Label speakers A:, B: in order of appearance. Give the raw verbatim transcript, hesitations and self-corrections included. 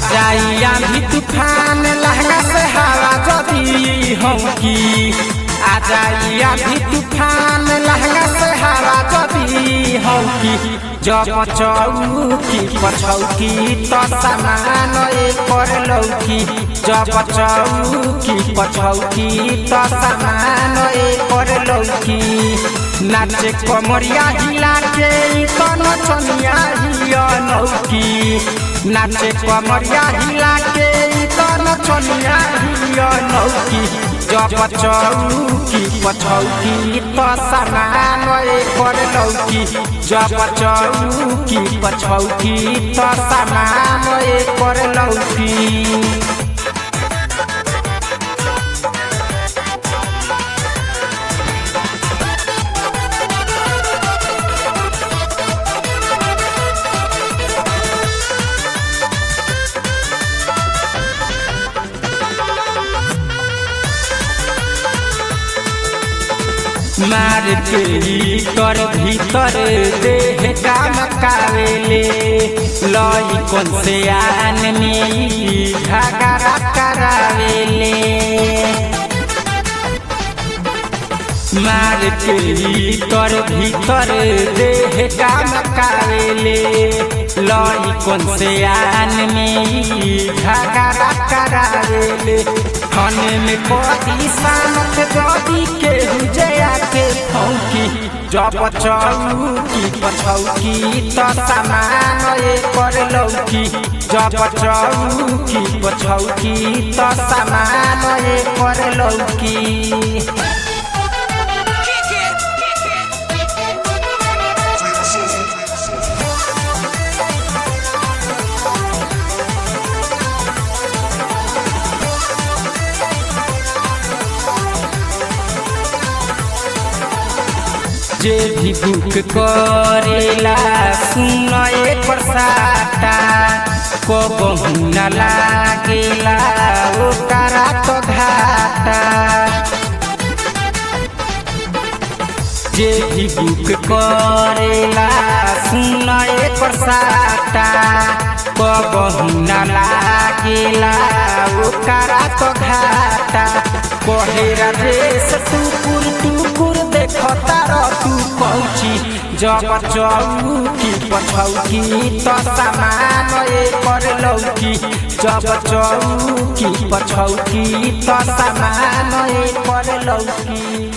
A: जाई आंधी तूफान लहंगा से हवा जदी हमकी आ जाई आंधी तूफान लहंगा से हवा जदी हमकी जब चौकी पछौकी तो समान कर लौकी जब चौकी पछौकी तो समान कर लौकी नाचे कमरिया हिला के तो नचनिया हिया नौकी नाचे कमरिया हिला के तो नचनिया हिया नौकी जब चौकी पछौकी तो समान कर लौकी जब चौकी पछौकी तो समान कर लौकी। मार के कर भीतर देह काम कावेले लई कौन से आन में घाघरा करावेले मार के कर भीतर देह काम कावेले लई कौन से आन में घाघरा करावेले खाने में कोई सामत जदी के हुजया के फौकी जब चौकी पछौकी तो समान कर लौकी जब चौकी पछौकी तो समान कर लौकी। जे भी बुक करेला सुन एक साटा को बहुना लागेला ओकरा तो घाटा जे भी बुक करेला सुन एक साटा को बहुना लागेला ओकरा तो घाटा कोहेरा देश टुकुर टुकुर देखता तू पहुँची जब चौकी पछौकी तो समान कर लौकी जब चौकी पछौकी तो समान कर लौकी।